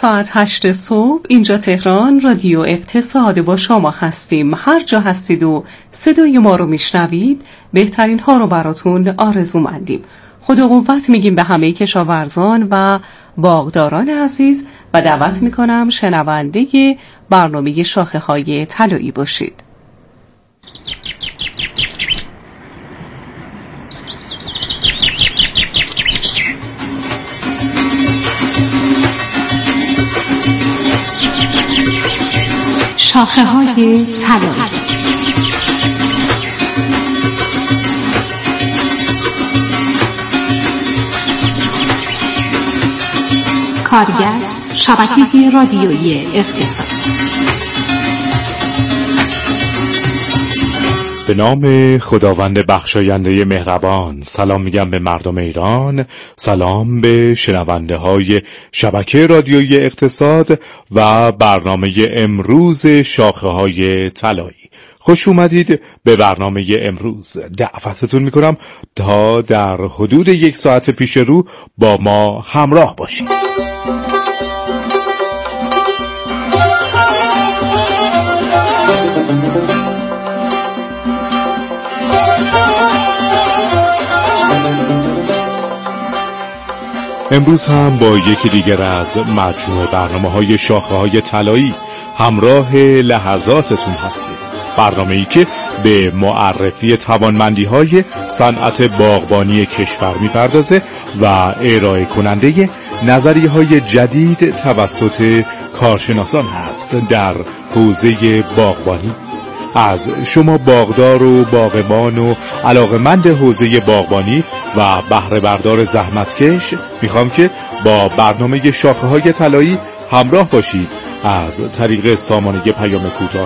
ساعت 8 صبح اینجا تهران رادیو اقتصاد با شما هستیم. هر جا هستید و صدای ما رو میشنوید بهترین ها رو براتون آرزومندیم. خدا قوت میگیم به همه کشاورزان و باغداران عزیز و دعوت میکنم شنونده برنامه شاخه های طلایی باشید. شاخه های طلایی. کارگست شبکه رادیویی اقتصاد. به نام خداوند بخشاینده مهربان. سلام میگم به مردم ایران، سلام به شنونده های شبکه رادیویی اقتصاد و برنامه امروز شاخه های طلایی. خوش اومدید به برنامه امروز. دعوتتون میکنم تا در حدود 1 ساعت پیش رو با ما همراه باشید. امروز هم با یکی دیگر از مجموعه برنامه‌های شاخه‌های طلایی همراه لحظاتتون هستیم. برنامه‌ای که به معرفی توانمندی‌های صنعت باغبانی کشور می‌پردازه و ارائه کننده نظریه‌های جدید توسط کارشناسان هست در حوزه باغبانی. از شما باغدار و باغبان و علاقه‌مند حوزه باغبانی و بهره بردار زحمتکش میخوام که با برنامه شاخه‌های طلایی همراه باشید از طریق سامانه پیام کوتاه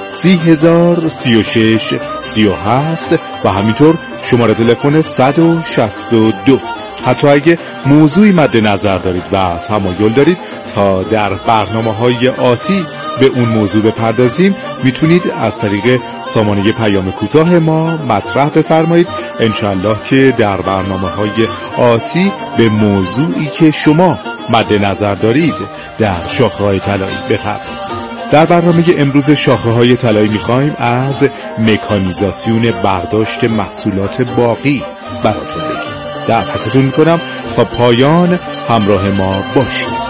30,036 37 و همینطور شماره تلفن 162. حتی اگه موضوعی مد نظر دارید و تمایل دارید تا در برنامه‌های آتی به اون موضوع بپردازیم، میتونید از طریق سامانه پیام کوتاه ما مطرح بفرمایید. انشالله که در برنامه‌های آتی به موضوعی که شما مد نظر دارید در شاخه‌های طلایی بپردازیم. در برنامه امروز شاخه‌های طلایی می‌خوایم از مکانیزاسیون برداشت محصولات باغی براتون بگیم. دعوتتون می‌کنم تا پایان همراه ما باشید.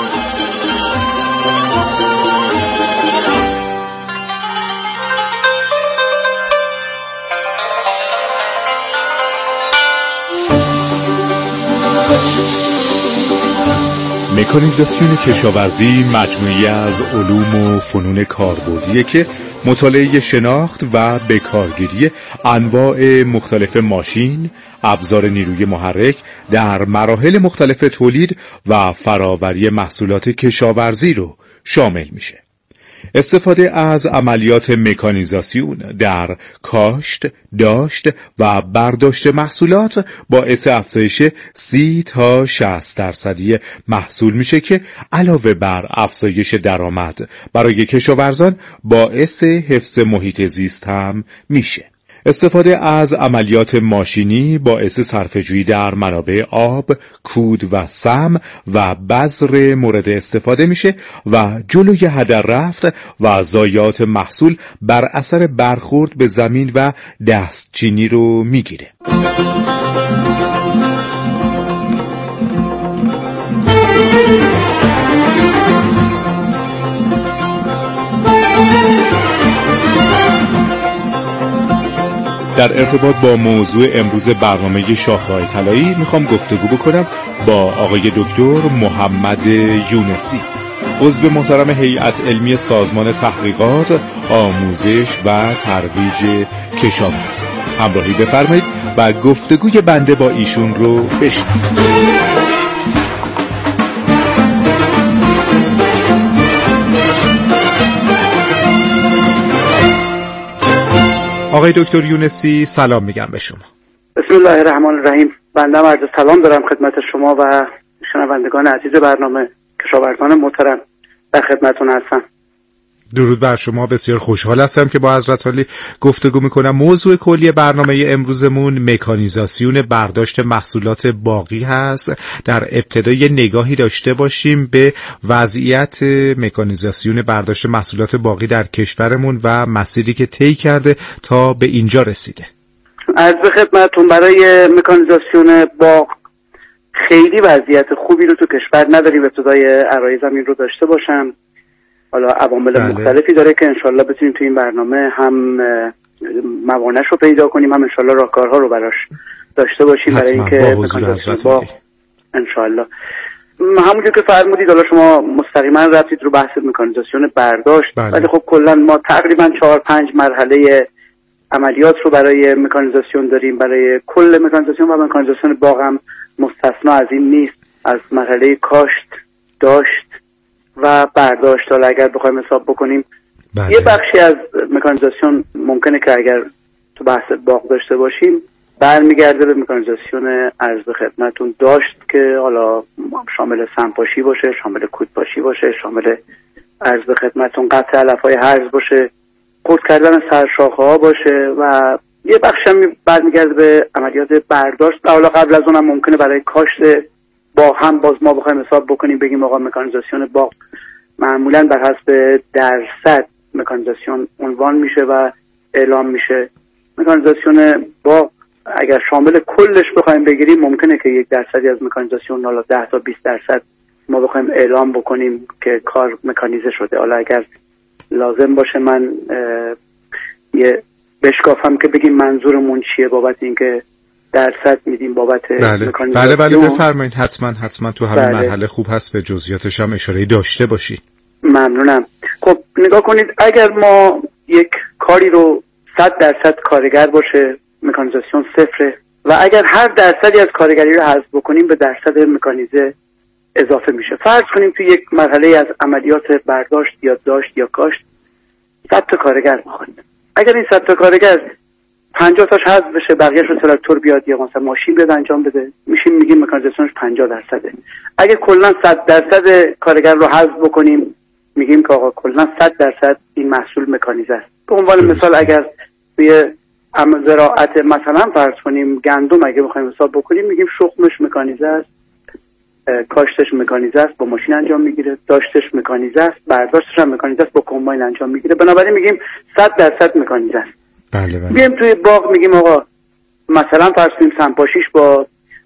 مکانیزاسیون کشاورزی مجموعی از علوم و فنون کاربردیه که مطالعه شناخت و بکارگیری انواع مختلف ماشین، ابزار نیروی محرک در مراحل مختلف تولید و فراوری محصولات کشاورزی رو شامل میشه. استفاده از عملیات مکانیزاسیون در کاشت، داشت و برداشت محصولات باعث افزایش 30 تا 60% محصول میشه که علاوه بر افزایش درآمد برای کشاورزان باعث حفظ محیط زیست هم میشه. استفاده از عملیات ماشینی باعث صرفه‌جویی در منابع آب، کود و سم و بذر مورد استفاده میشه و جلوی هدر رفت و ضایعات محصول بر اثر برخورد به زمین و دستچینی رو میگیره. در ارتباط با موضوع امروز برنامه شاخه‌های طلایی میخوام گفتگو بکنم با آقای دکتر محمد یونسی، عضو محترم هیئت علمی سازمان تحقیقات، آموزش و ترویج کشاورزی. همراهی بفرمایید و گفتگوی بنده با ایشون رو بشنوید. آقای دکتر یونسی سلام میگم به شما. بسم الله الرحمن الرحیم. بنده عرض سلام دارم خدمت شما و شنوندگان عزیز برنامه. کشاورزان محترم در خدمتتون هستم. درود بر شما. بسیار خوشحال هستم که با حضرت عالی گفتگو میکنم. موضوع کلی برنامه امروزمون مکانیزاسیون برداشت محصولات باغی هست. در ابتدای نگاهی داشته باشیم به وضعیت مکانیزاسیون برداشت محصولات باغی در کشورمون و مسیری که طی کرده تا به اینجا رسیده. عرض خدمتتون برای مکانیزاسیون باغ خیلی وضعیت خوبی رو تو کشور نداریم. ابتدای عرایزم این رو داشته باشم. حالا عوامل مختلفی داره که انشالله بتونیم تو این برنامه هم موانعش رو پیدا کنیم، هم انشالله راهکارها رو براش داشته باشیم برای اینکه مکانیزاسیون باغ انشالله همونجور که فرمودید. حالا شما مستقیما رفتید رو بحث مکانیزاسیون برداشت، ولی خب کلا ما تقریبا 4-5 مرحله عملیات رو برای مکانیزاسیون داریم. برای کل مکانیزاسیون و مکانیزاسیون باغ هم مستثنا از این نیست. از مرحله کاشت، داشت و برداشت. حالا اگر بخوایم حساب بکنیم یه بخشی از مکانیزاسیون ممکنه که اگر تو بحث باغ داشته باشیم برمیگرده به مکانیزاسیون عرض خدمتون داشت که حالا شامل سمپاشی باشه، شامل کودپاشی باشه، شامل عرض خدمتون قطع علف‌های هرز باشه، قطع کردن سرشاخه ها باشه و یه بخش هم برمیگرده به عملیات برداشت. و حالا قبل از اونم ممکنه برای کاشت باغ هم باز ما بخوایم حساب بکنیم بگیم آقا مکانیزاسیون باغ معمولا بر حسب درصد مکانیزاسیون عنوان میشه و اعلام میشه. مکانیزاسیون باغ اگر شامل کلش بخوایم بگیریم ممکنه که 1% از مکانیزاسیون، حالا 10 تا 20% ما بخوایم اعلام بکنیم که کار مکانیزه شده. حالا اگر لازم باشه من یه بشکافم که بگیم منظورمون چیه بابت اینکه درصد میدیم بابت مکانیزاسیون. بله بفرمایید. حتما تو همین مرحله خوب هست به جزئیاتش هم اشاره داشته باشید. ممنونم. خب نگاه کنید، اگر ما یک کاری رو 100% کارگر باشه مکانیزاسیون صفره و اگر هر درصدی از کارگری رو حذف بکنیم به درصد مکانیزه اضافه میشه. فرض کنیم توی یک مرحله از عملیات برداشت یا داشت یا کاشت 100 تا کارگر میخوایم. اگر این 100 تا کارگر 50 تاش حذف بشه، بقیه‌اش رو تراکتور بیاد یا مثلا ماشین بیاد انجام بده، میگیم مکانیزاسیونش 50%. اگه کلا 100% کارگر رو حذف بکنیم میگیم که آقا کلا 100% این محصول مکانیزه است. به عنوان مثال اگر توی زراعت مثلا فرض کنیم گندم اگه بخوایم حساب بکنیم میگیم شخمش مکانیزه است، کاشتش مکانیزه است با ماشین انجام میگیره، داشتش مکانیزه است، برداشتش هم مکانیزه است با کمباین انجام میگیره. بنابراین میگیم 100% مکانیزه است. بله. میگیم توی باغ میگیم آقا مثلا فرض کنیم سمپاشیش با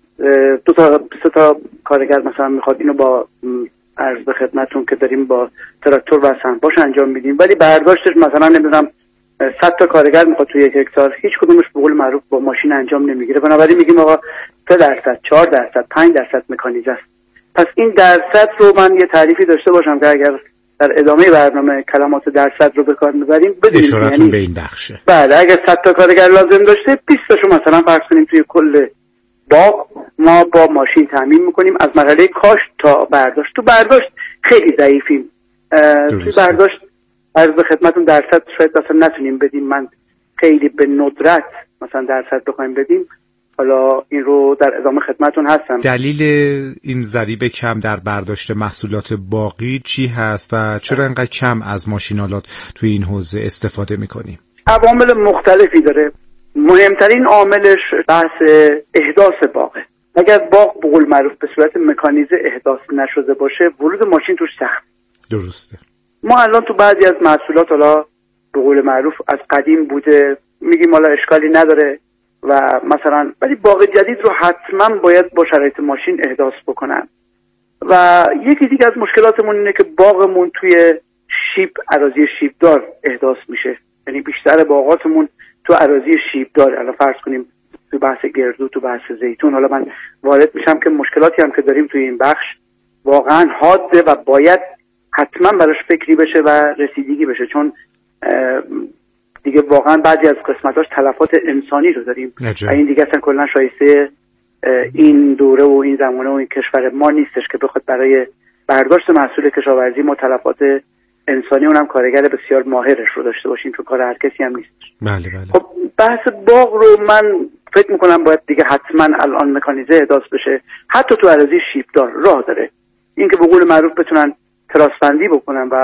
2 تا 3 تا کارگر مثلا میخواد اینو با عرض به خدمتتون که داریم با تراکتور و سمپاش انجام میدیم، ولی برداشتش مثلا نمیدونم 100 تا کارگر میخواد توی 1 هکتار، هیچ کدومش به قول معروف با ماشین انجام نمیگیره. بنابراین میگیم آقا 3%، 4%، 5% مکانیزه است. پس این درصد رو من یه تعریفی داشته باشم که اگر در ادامه برنامه کلمات درصد رو به کار میبریم بدونیم اشارتون به این بخشه. بله، اگر 100 تا کارگر لازم داشته 20 تاشو مثلا فرض کنیم توی کل باغ ما با ماشین تامین میکنیم از مرحله کاشت تا برداشت. تو برداشت خیلی ضعیفیم. توی برداشت عرض به خدمتتون درصد شاید اصلا نتونیم بدیم. من خیلی به ندرت مثلا درصد بخوایم بدیم. حالا این رو در ادامه خدمتتون هستم. دلیل این ضریب کم در برداشت محصولات باغی چی هست و چرا اینقدر کم از ماشینالات توی این حوزه استفاده میکنیم؟ عوامل مختلفی داره. مهمترین عاملش بحث احداث باغه. اگر باغ به قول معروف به صورت مکانیزه احداث نشده باشه ورود ماشین توش سخت. درسته. ما الان تو بعضی از محصولات حالا به قول معروف از قدیم بوده میگیم حالا اشکالی نداره و مثلا ولی باغ جدید رو حتما باید با شرایط ماشین احداث بکنن. و یکی دیگه از مشکلاتمون اینه که باغمون توی اراضی شیبدار احداث میشه. یعنی بیشتر باغاتمون تو اراضی شیبدار. الان فرض کنیم تو بحث گردو، تو بحث زیتون، حالا من وارد میشم که مشکلاتی هم که داریم توی این بخش واقعا حاده و باید حتما براش فکری بشه و رسیدگی بشه، چون دیگه واقعا بعضی از قسمتاش تلفات انسانی رو داریم و این دیگه اصلا کلا شایسته این دوره و این زمانه و این کشور ما نیستش که بخواد برای برداشت محصول کشاورزی ما تلفات انسانی اونم کارگر بسیار ماهرش رو داشته باشیم، تو کار هر کسی هم نیستش. بله. خب بحث باغ رو من فکر میکنم باید دیگه حتما الان مکانیزه احداث بشه. حتی تو اراضی شیبدار راه داره اینکه به قول معروف بتونن تراسبندی بکنن و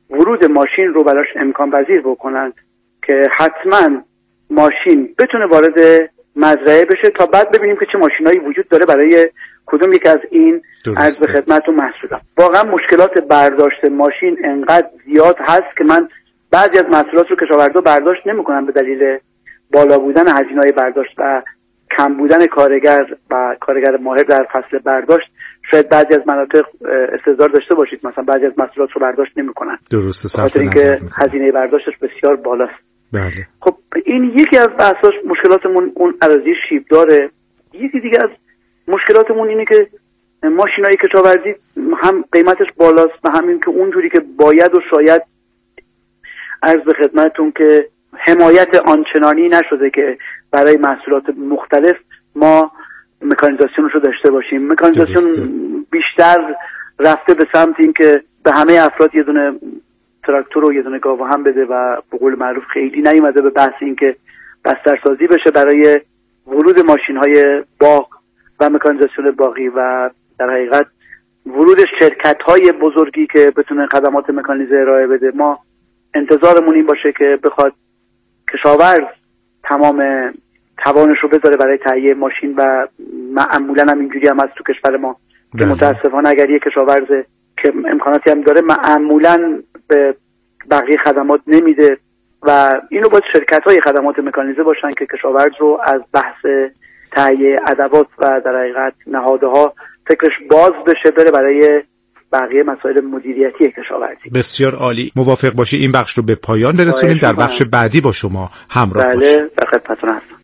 ورود ماشین رو براش امکان پذیر بکنند که حتما ماشین بتونه وارد مزرعه بشه تا بعد ببینیم که چه ماشینایی وجود داره برای کدوم یک از این عرض به خدمت و محصولات. واقعا مشکلات برداشت ماشین انقدر زیاد هست که من بعضی از محصولات رو کشاورزا برداشت نمی‌کنن به دلیل بالا بودن هزینه‌های برداشت و کم بودن کارگر و کارگر ماهر در فصل برداشت. شاید بعضی از مناطق استعداد داشته باشید مثلا بعضی از محصولات رو برداشت نمی‌کنن. درسته، صرف نظر هزینه برداشتش بسیار بالاست. بله. خب این یکی از بحثاش مشکلاتمون اون اراضی شیبداره. یکی دیگه از مشکلاتمون اینه که ماشینای کشاورزی هم قیمتش بالاست و همین که اونجوری که باید و شاید عرض به خدمتتون که حمایت آنچنانی نشده که برای محصولات مختلف ما مکانیزاسیونش رو داشته باشیم. مکانیزاسیون بیشتر رفته به سمت این که به همه افراد یه دونه تراکتور و یه دونه گاو هم بده و به قول معروف خیلی نیومده به بحث این که بسترسازی بشه برای ورود ماشین‌های باغ و مکانیزاسیون باغی و در حقیقت ورود شرکت‌های بزرگی که بتونه خدمات مکانیزه ارائه بده. ما انتظارمون این باشه که بخواد کشاورز تمام توانش رو بذاره برای تهیه ماشین و معمولاً هم اینجوری هم از تو کشور ما که متاسفانه اگر یک کشاورز که امکاناتی هم داره معمولاً به بقیه خدمات نمیده و اینو باید شرکت‌های خدمات مکانیزه باشن که کشاورز رو از بحث تهیه ادوات و در حقیقت نهادها فکرش باز بشه بره برای بقیه مسائل مدیریتی کشاورزی. بسیار عالی. موافق باشی این بخش رو به پایان برسونیم، در بخش بعدی با شما همراه باشیم. بله، در خدمتتون هستم.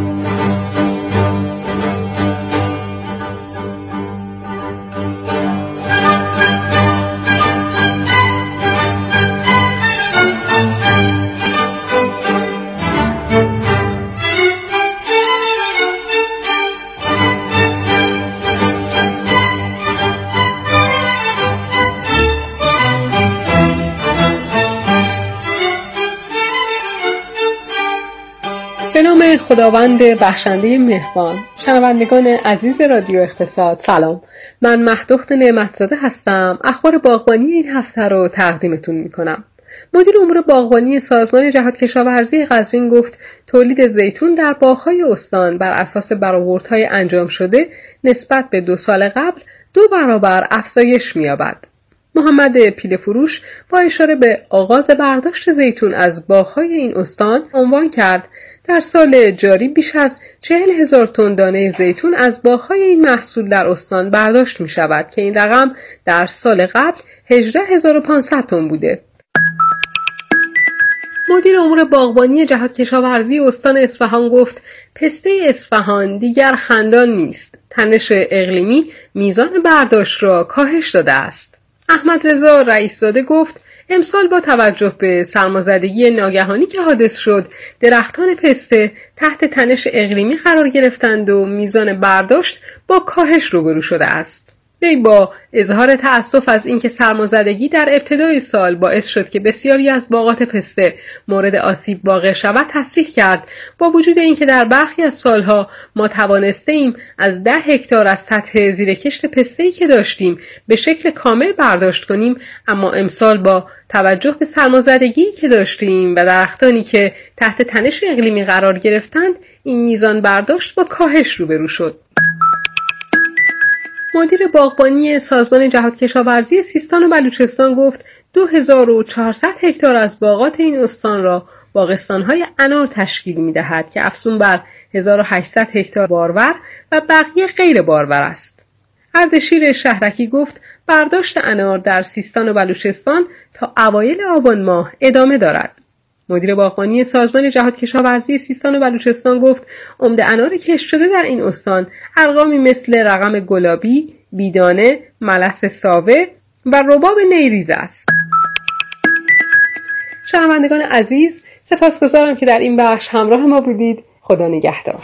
به نام خداوند بخشنده مهربان. شنوندگان عزیز رادیو اقتصاد سلام، من مهدوخت نعمتزاده هستم. اخبار باغبانی این هفته رو تقدیمتون میکنم. مدیر امور باغبانی سازمان جهاد کشاورزی قزوین گفت تولید زیتون در باغ‌های استان بر اساس برآوردهای انجام شده نسبت به 2 سال قبل 2 برابر افزایش می‌یابد. محمد پیله‌فروش با اشاره به آغاز برداشت زیتون از باغ‌های این استان عنوان کرد در سال جاری بیش از 40,000 تن دانه زیتون از باغ‌های این محصول در استان برداشت می‌شود که این رقم در سال قبل 18,500 تن بوده. مدیر امور باغبانی جهاد کشاورزی استان اصفهان گفت پسته اصفهان دیگر خندان نیست. تنش اقلیمی میزان برداشت را کاهش داده است. احمد رضا رئیس‌زاده گفت امسال با توجه به سرمازدگی ناگهانی که حادث شد درختان پسته تحت تنش اقلیمی قرار گرفتند و میزان برداشت با کاهش روبرو شده است. وی با اظهار تأسف از اینکه سرمازدگی در ابتدای سال باعث شد که بسیاری از باغات پسته مورد آسیب واقع شود تصریح کرد با وجود اینکه در برخی از سالها ما توانستیم از 10 هکتار از سطح زیرکشت پسته‌ای که داشتیم به شکل کامل برداشت کنیم، اما امسال با توجه به سرمازدگی که داشتیم و درختانی که تحت تنش اقلیمی قرار گرفتند این میزان برداشت با کاهش روبرو شد. مدیر باغبانی سازمان جهاد کشاورزی سیستان و بلوچستان گفت 2400 هکتار از باغات این استان را باغستان‌های انار تشکیل می‌دهد که افزون بر 1800 هکتار بارور و بقیه غیر بارور است. اردشیر شهرکی گفت برداشت انار در سیستان و بلوچستان تا اوایل آبان ماه ادامه دارد. مدیر باغبانی سازمان جهاد کشاورزی سیستان و بلوچستان گفت عمده انار کشت شده در این استان ارقامی مثل رقم گلابی، بیدانه، ملس ساوه و رباب نیریز است. شنوندگان عزیز، سپاسگزارم که در این بخش همراه ما بودید. خدا نگهدار.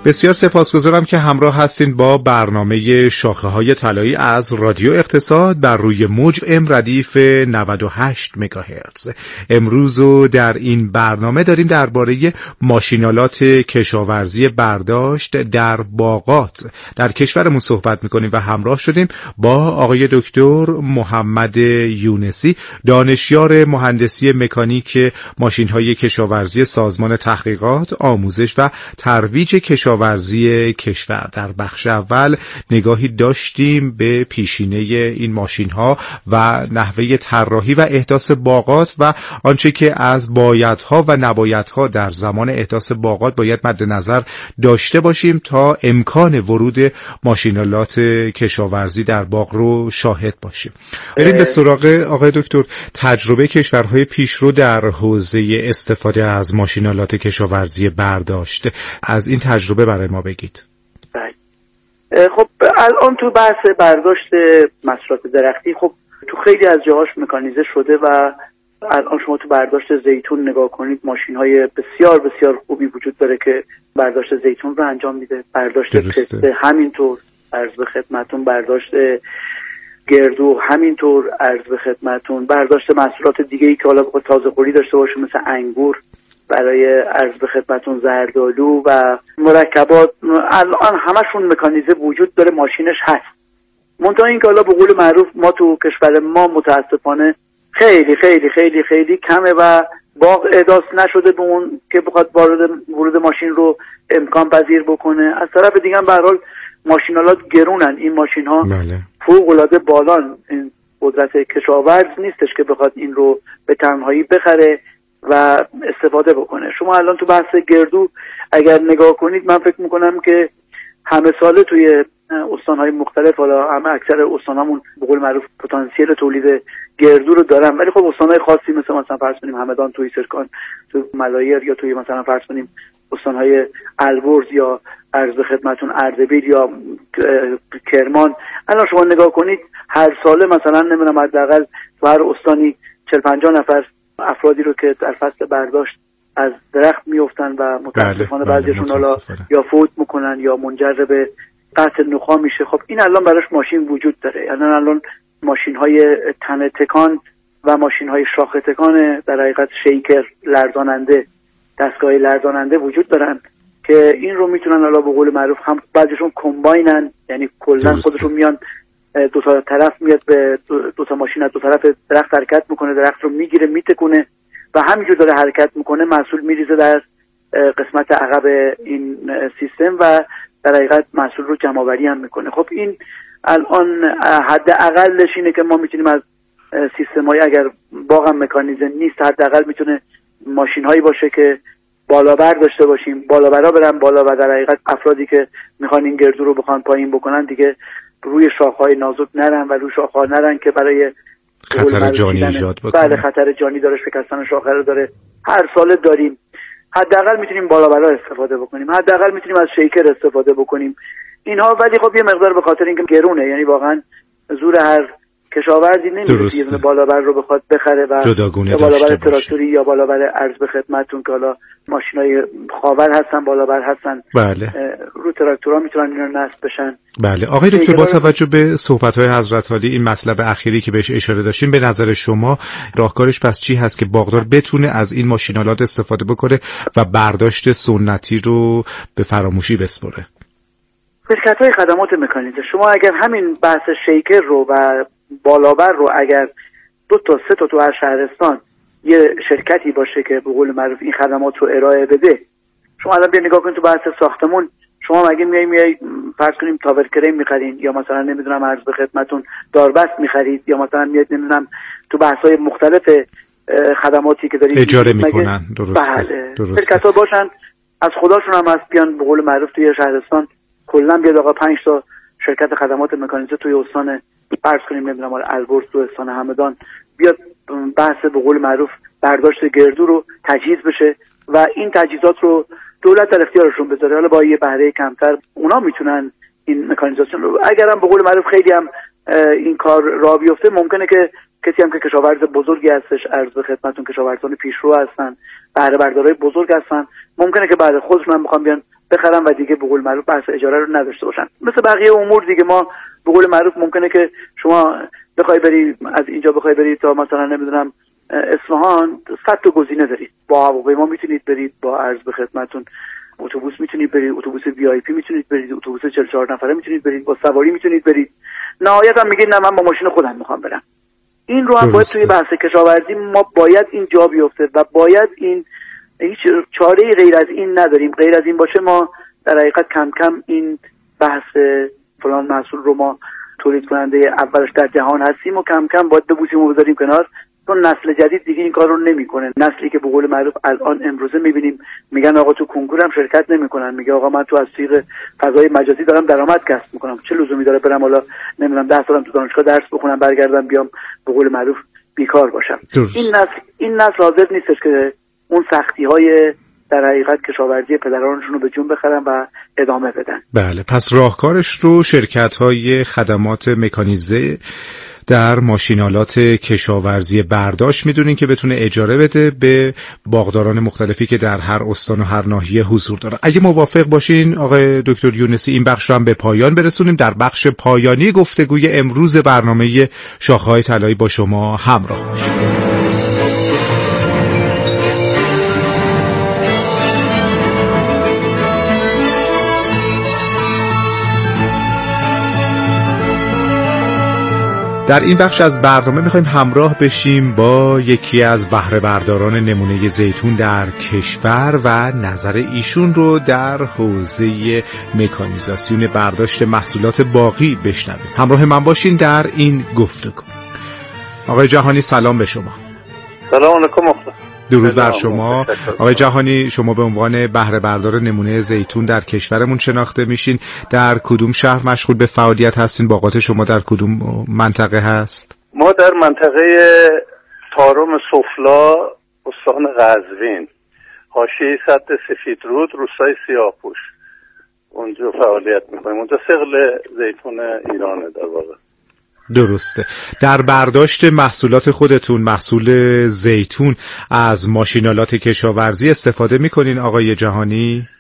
بسیار سپاسگزارم که همراه هستین با برنامه شاخه های طلایی از رادیو اقتصاد بر روی موج ردیف 98 مگاهرتز. امروز و در این برنامه داریم درباره ماشینالات کشاورزی برداشت در باغات در کشورمون صحبت میکنیم و همراه شدیم با آقای دکتر محمد یونسی، دانشیار مهندسی مکانیک ماشین‌های کشاورزی سازمان تحقیقات، آموزش و ترویج کشاورزی کشور. در بخش اول نگاهی داشتیم به پیشینه این ماشین‌ها و نحوه طراحی و احداث باغات و آنچه که از بایدها و نبایدها در زمان احداث باغات باید مد نظر داشته باشیم تا امکان ورود ماشینالات کشاورزی در باغ رو شاهد باشیم. بریم به سراغ آقای دکتر. تجربه کشورهای پیشرو در حوزه استفاده از ماشینالات کشاورزی برداشت، از این تجربه برای ما بگید. خب الان تو بحث برداشت محصولات درختی، خب تو خیلی از جاهاش مکانیزه شده و الان شما تو برداشت زیتون نگاه کنید ماشین‌های بسیار بسیار خوبی وجود داره که برداشت زیتون رو انجام میده. برداشت پسته همینطور، عرض به خدمتون. برداشت گردو همینطور، عرض به خدمتون. برداشت محصولات دیگه‌ای که حالا تازه خوری داشته باشه مثل انگور برای عرض به خدمتون، زردآلو و مرکبات، الان همشون مکانیزه وجود داره، ماشینش هست. منتها این که حالا به قول معروف ما تو کشور ما متاسفانه خیلی خیلی خیلی خیلی کمه و باغ احداث نشده به اون که بخواد ورود ماشین رو امکان پذیر بکنه. از طرف دیگه هم به هر حال ماشینالات گرونن. این ماشین ها فوق العاده بالان. این قدرت کشاورز نیستش که بخواد این رو به تنهایی بخره و استفاده بکنه. شما الان تو بحث گردو اگر نگاه کنید، من فکر میکنم که همه ساله توی استانهای مختلف، حالا همه اکثر استانامون به قول معروف پتانسیل تولید گردو رو دارن، ولی خب استانهای خاصی مثلا فرض کنیم همدان توی سرکان، تو ملایر، یا توی مثلا فرض کنیم استانهای البرز یا عرض به خدمتون اردبیل یا کرمان، الان شما نگاه کنید هر ساله مثلا نمیدونم حداقل تو هر استانی 40-50 نفر افرادی رو که در فصل برداشت از درخت میافتن و متاسفانه بعضیشون حالا یا فوت میکنن یا منجر به قطع نخاع میشه. خب این الان براش ماشین وجود داره. یعنی الان ماشین‌های تنه تکان و ماشین‌های شاخه تکان، در حقیقت شیکر، لرزاننده، دستگاه لرزاننده وجود دارن که این رو میتونن حالا به قول معروف هم بعضیشون کمباینن، یعنی کلا خودشون میان دو تا طرف میاد به دو تا ماشین از دو طرف درخت حرکت میکنه، درخت رو میگیره میتکونه و همینجور داره حرکت میکنه، محصول میریزه در قسمت عقب این سیستم و در حقیقت محصول رو جمع آوری هم میکنه. خب این الان حداقلش اینه که ما میتونیم از سیستم‌های، اگر باغم مکانیزه نیست، حداقل میتونه ماشین‌هایی باشه که بالابر داشته باشیم، بالابرا برن بالا و در حقیقت افرادی که میخوان این گردو رو بخوان پایین بکنن دیگه روی شاخه‌های نازک نرن و روی شاخه‌ها نرن که برای خطر جانی ایجاد بکنه. بله، خطر جانی داره، شکستن شاخه رو داره، هر ساله داریم. حداقل میتونیم بالابرا استفاده بکنیم، حداقل میتونیم از شیکر استفاده بکنیم اینها. ولی خب یه مقدار به خاطر اینکه گرونه، یعنی واقعا زور هر کشاورزی نمیشه یه بالابر رو بخواد بخره و بالابر تراکتوری یا بالابر عرض به خدمتتون که حالا ماشینای خاور هستن، بالابر هستن. بله. رو تراکتورها میتونن اینا نصب بشن. بله. آقای دکتر، با توجه به صحبت‌های حضرت عالی، این مطلب اخیری که بهش اشاره داشتیم، به نظر شما راهکارش پس چی هست که باغدار بتونه از این ماشینالات استفاده بکنه و برداشت سنتی رو به فراموشی بسپره؟ شرکت‌های خدمات مکانیزه، شما اگر همین بحث شیکر رو و بالابر رو اگر 2 تا 3 تا تو هر شهرستان یه شرکتی باشه که به قول معروف این خدمات رو ارائه بده. شما الان بیا نگاه کنید تو بحث ساختمون، شما مگه میای فرض کنیم تاور کریم می‌خرید یا مثلا نمیدونم عرض به خدمتتون داربست می‌خرید یا مثلا میاد نمیدونم تو بحث‌های مختلف خدماتی که دارید اجاره می‌کنن. درسته. بله. شرکت‌ها باشن از خداشون هم از بیان به قول معروف توی شهرستان کلا بیاد آقا 5 تا شرکت خدمات مکانیزه توی استان فرض کنیم نمیدونم البرز، تو استان همدان بیاد بحث به قول معروف برداشت گردو رو تجهیز بشه و این تجهیزات رو دولت در اختیارشون بذاره. حالا با یه بهره کمتر اونا میتونن این مکانیزاسیون رو، اگرم به قول معروف خیلی هم این کار راه بیفته، ممکنه که کسی هم که کشاورز بزرگی هستش، عرض به خدمتتون کشاورزان پیشرو هستن، بهره بردارای بزرگ هستن، ممکنه که بعد خودشون هم بخوام بیان بخرن و دیگه به قول معروف بحث اجاره رو نداشته باشن. مثل بقیه امور دیگه ما به قول معروف ممکنه که شما بخوای بری از اینجا بخوای بری تا مثلا نمیدونم اصفهان 100 تا گزینه دارید. با هواپیما میتونید برید، با عرض به خدمتتون اتوبوس میتونید برید، اتوبوس وی آی پی میتونید برید، اتوبوس 44 نفره میتونید برید، با سواری میتونید برید. نهایت هم میگید نه من با ماشین خودم میخوام برم. این رو هم باید توی بحث کشاورزی ما باید این جا بیفته و باید این هیچ چاره غیر از این نداریم. غیر از این باشه ما در حقیقت کم کم این بحث فلان محصول رو ما تولید کننده اولش در جهان هستیم و کم کم باید ببوسیم و بذاریم کنار، چون نسل جدید دیگه این کار رو نمیکنه. نسلی که به قول معروف الان امروزه میبینیم میگن آقا تو کنکور هم شرکت نمیکنن، میگه آقا من تو از طریق فضای مجازی دارم درآمد کسب میکنم، چه لزومی داره برم حالا نمیدونم 10 سالم تو دانشگاه درس بخونم برگردم بیام به قول معروف بیکار باشم. این نسل حاضر نیستش که اون سختی‌های در حقیقت کشاورزی پدرانشون رو به جون بخرن و ادامه بدن. بله، پس راهکارش رو شرکت‌های خدمات مکانیزه در ماشینالات کشاورزی برداشت میدونین که بتونه اجاره بده به باغداران مختلفی که در هر استان و هر ناحیه حضور داره. اگه موافق باشین آقای دکتر یونسی این بخش رو هم به پایان برسونیم. در بخش پایانی گفتگوی امروز برنامه شاخه‌های طلایی با شما همراه باشیم. در این بخش از برنامه میخوایم همراه بشیم با یکی از بهره برداران نمونه زیتون در کشور و نظر ایشون رو در حوزه مکانیزاسیون برداشت محصولات باغی بشنویم. همراه من باشین در این گفتگو. آقای جهانی سلام به شما. سلام علیکم. درود بر شما. آقای جهانی، شما به عنوان بهره بردار نمونه زیتون در کشورمون شناخته میشین. در کدوم شهر مشغول به فعالیت هستین؟ باغات شما در کدوم منطقه هست؟ ما در منطقه طارم سفلا، استان قزوین، حاشیه سد سفیدرود، روستای سیاهپوش، اونجا فعالیت میکنیم. اونجا ثقل زیتون ایرانه در واقع. درسته. در برداشت محصولات خودتون، محصول زیتون، از ماشینالات کشاورزی استفاده میکنین آقای جهانی؟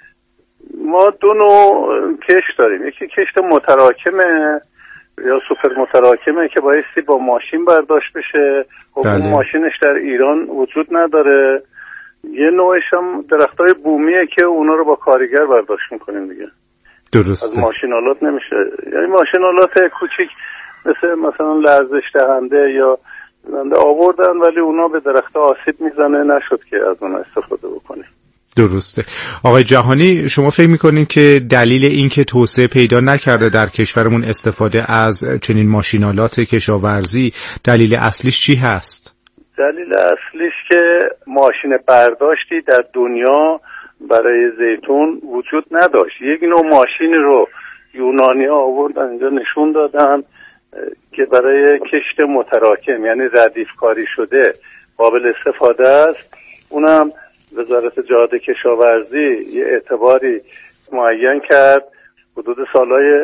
ما دو نوع کشت داریم. یکی کشت متراکمه یا سوپر متراکمه که بایستی با ماشین برداشت بشه. اون ماشینش در ایران وجود نداره. یه نوعش هم درختای بومیه که اونا رو با کارگر برداشت میکنیم دیگه. درسته. از ماشینالات نمیشه. یعنی ماشینالات کوچیک مثلا لرزش دهنده یا آوردن ولی اونا به درخت آسیب میزنه، نشد که از اون استفاده بکنیم. درسته. آقای جهانی، شما فکر میکنین که دلیل این که توسعه پیدا نکرده در کشورمون استفاده از چنین ماشینالات کشاورزی، دلیل اصلیش چی هست؟ دلیل اصلیش که ماشین برداشتی در دنیا برای زیتون وجود نداشت. یک نوع ماشین رو یونانی ها آوردن اینجا نشون دادن که برای کشت متراکم یعنی ردیف کاری شده قابل استفاده است. اونم وزارت جهاد کشاورزی یه اعتباری معین کرد حدود سالهای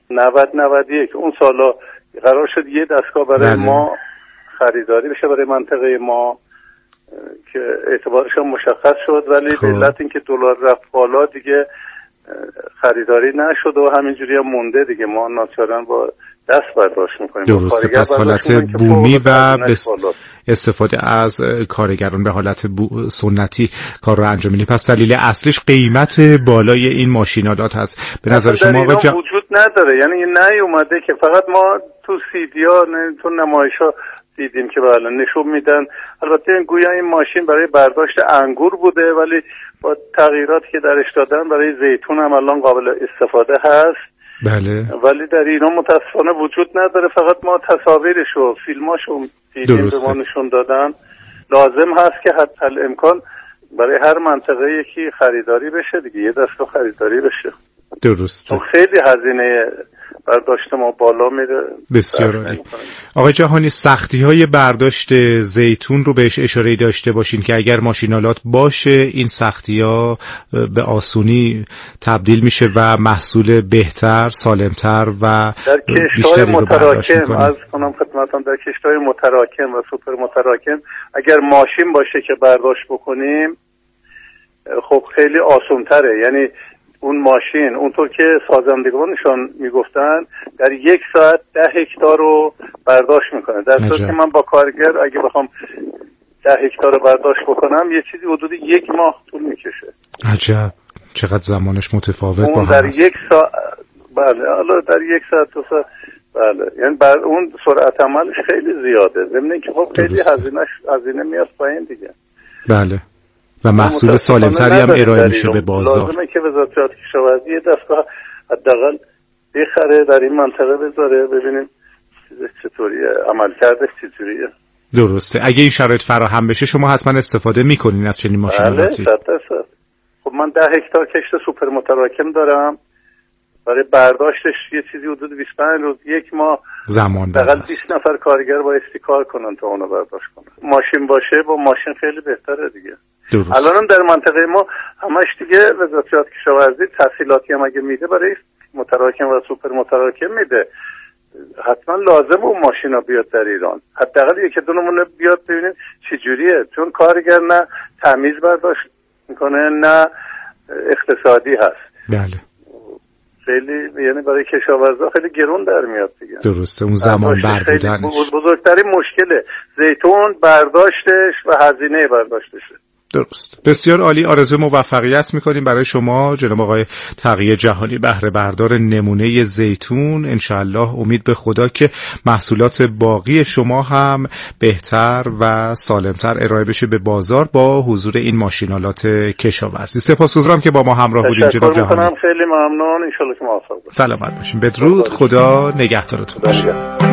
90-91 که اون سالا قرار شد یه دستگاه برای ما خریداری بشه برای منطقه ما که اعتبارش هم مشخص شد، ولی به علت اینکه دلار رفت بالا دیگه خریداری نشد و همینجوری هم مونده دیگه. ما ناچارن با دست برداشت میکنیم. درسته. پس حالت بومی و استفاده از کارگران به حالت سنتی کار رو انجام میدیم. پس دلیل اصلیش قیمت بالای این ماشینالات هست. به نظر شما وجود نداره، یعنی نه اومده که فقط ما تو سیدیا تو نمایش‌ها دیدیم که بله نشون میدن. البته گویا این ماشین برای برداشت انگور بوده ولی با تغییراتی که درش دادن برای زیتون هم الان قابل استفاده هست. بله. ولی در ایران متاسفانه وجود نداره. فقط ما تصاویرش و فیلماشو دیدیم به ما نشون دادن. لازم هست که حتی الامکان برای هر منطقه یکی خریداری بشه دیگه، یه دستگاه خریداری بشه. درسته. خیلی هزینه برداشت ما بالا میره. بسیار عالی. آقای جهانی، سختی‌های برداشت زیتون رو بهش اشاره داشته باشین که اگر ماشینالات باشه این سختی‌ها به آسونی تبدیل میشه و محصول بهتر، سالمتر و بیشتری رو برداشت می‌کنه. از کنم خدمتتون در کشت‌های متراکم و سوپر متراکم اگر ماشین باشه که برداشت بکنیم خب خیلی آسان‌تره. یعنی اون ماشین اونطور که سازندگانشان میگفتن در 1 ساعت 10 هکتار رو برداشت میکنه، در صورتی که من با کارگر اگه بخوام 10 هکتار رو برداشت بکنم یه چیزی حدود 1 ماه طول میکشه. عجب، چقدر زمانش متفاوت با هم در 1 ساعت، بله حالا در 1 ساعت 2 ساعت، بله یعنی اون سرعت عملش خیلی زیاده، ضمن اینکه خب خیلی هزینه میاد پایین دیگه. بله و محصول سالمتری هم ارائه میشه به بازار. لازمه که وزارت کشاورزی یه دستگاه حداقل بخره در این منطقه بذاره، ببینیم چطوریه، عملکردش چطوریه. درسته. اگه این شرایط فراهم بشه شما حتما استفاده میکنین از چنین ماشینالاتی؟ بله 100%. خب من 10 هکتار کشت سوپر متراکم دارم، برای برداشتش یه چیزی حدود 25 روز 1 ماه زمان حداقل 20 نفر کارگر بایستی کار کنن تا اونو برداشت کنن. ماشین باشه با ماشین خیلی بهتره دیگه. درست. الانم در منطقه ما همش دیگه وزارت کشاورزی تسهیلاتی هم اگه میده برای متراکم و سوپر متراکم میده، حتما لازم اون ماشینا بیاد در ایران، حداقل یکی دو نمونه بیاد ببینید چه جوریه، چون کارگر نه تمیز برداشت میکنه نه اقتصادی هست. بله خیلی یعنی برای کشاورزا خیلی گرون در میاد دیگه. درسته، اون زمان برداشتنش بزرگترین مشکله زیتون برداشتش و هزینه برداشتشه. درست. بسیار عالی. آرزو موفقیت میکنیم برای شما جناب آقای تقی جهانی، بهره بردار نمونه زیتون. انشالله امید به خدا که محصولات باقی شما هم بهتر و سالمتر ارائه بشه به بازار با حضور این ماشینالات کشاورزی. سپاسگزارم که با ما همراه بودین جناب جهانی. خیلی ممنون. انشالله که موفق باشید. سلامت باشین. بدرود. خدا نگهدارتون باشه.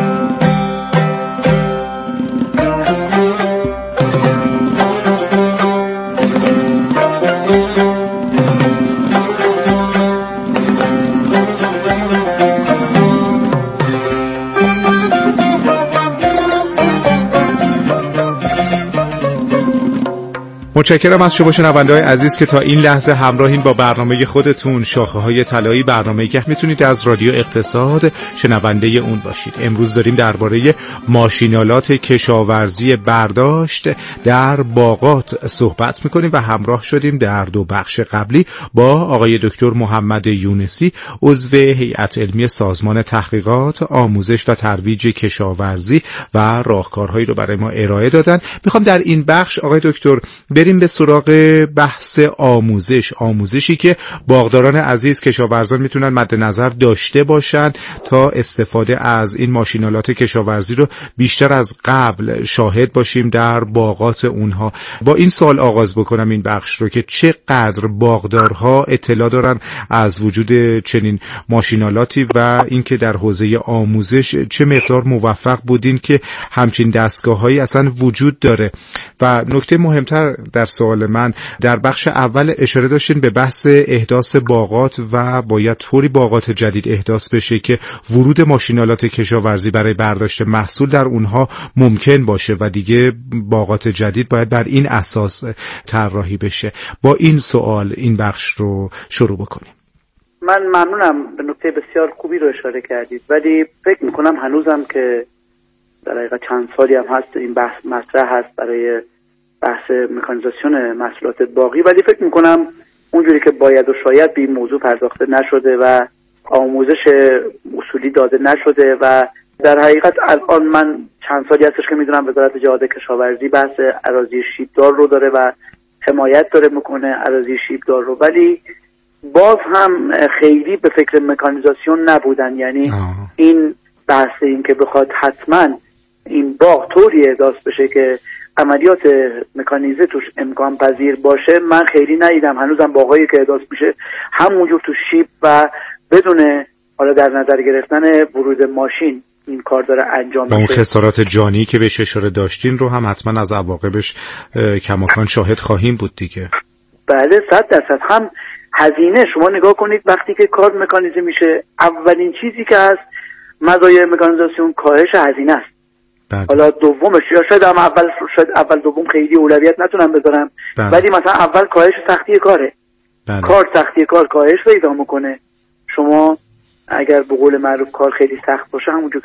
متشکرم از شما شنونده‌های عزیز که تا این لحظه همراهین با برنامه خودتون شاخه‌های طلایی، برنامه‌ای که میتونید از رادیو اقتصاد شنونده اون باشید. امروز داریم درباره ماشینالات کشاورزی برداشت در باغات صحبت می‌کنیم و همراه شدیم در 2 بخش قبلی با آقای دکتر محمد یونسی، عضو هیئت علمی سازمان تحقیقات، آموزش و ترویج کشاورزی و راهکارهایی رو برای ما ارائه دادن. میخوام در این بخش آقای دکتر بریم به سراغ بحث آموزشی که باغداران عزیز، کشاورزان میتونن مد نظر داشته باشن تا استفاده از این ماشینالات کشاورزی رو بیشتر از قبل شاهد باشیم در باغات اونها. با این سوال آغاز بکنم این بخش رو که چقدر باغدارها اطلاع دارن از وجود چنین ماشینالاتی و اینکه در حوزه آموزش چه مقدار موفق بودین که همچین دستگاه‌هایی اصلا وجود داره. و نکته مهمتر در سوال من، در بخش اول اشاره داشتین به بحث احداث باغات و باید طوری باغات جدید احداث بشه که ورود ماشینالات کشاورزی برای برداشت محصول در اونها ممکن باشه و دیگه باغات جدید باید بر این اساس طراحی بشه. با این سوال این بخش رو شروع بکنیم. من ممنونم، به نکته بسیار خوبی رو اشاره کردید، ولی فکر میکنم هنوزم که در حقیقت چند سالی هم هست این بحث مطرح هست برای بحث مکانیزاسیون محصولات باغی، ولی فکر میکنم اونجوری که باید و شاید به این موضوع پرداخته نشده و آموزش اصولی داده نشده و در حقیقت الان من چند سالی هستش که میدونم وزارت جهاد کشاورزی بحث اراضی شیبدار رو داره و حمایت داره میکنه اراضی شیبدار رو، ولی باز هم خیلی به فکر مکانیزاسیون نبودن. یعنی این بحث این که بخواد حتما این باغ طوری احداث بشه که عملیات مکانیزه توش امکان پذیر باشه، من خیلی ندیدم. هنوزم باغایی که احداث میشه همونجور تو شیب و بدون حالا در نظر گرفتن ورود ماشین این کار داره انجام میشه. اون خسارات جانی که بهش اشاره داشتین رو هم حتما از عواقبش کماکان شاهد خواهیم بود دیگه. بله 100%. هم هزینه، شما نگاه کنید وقتی که کار مکانیزه میشه اولین چیزی که هست مزایای مکانیزاسیون کاهش هزینه است. بله. حالا دومش یا شاید اول دوم خیلی اولویت نتونم بذارم، ولی مثلا اول کاهش سختی کاره. بله. کار سختی کار کاهش پیدا میکنه. شما اگر به قول معروف کار خیلی سخت باشه همونجور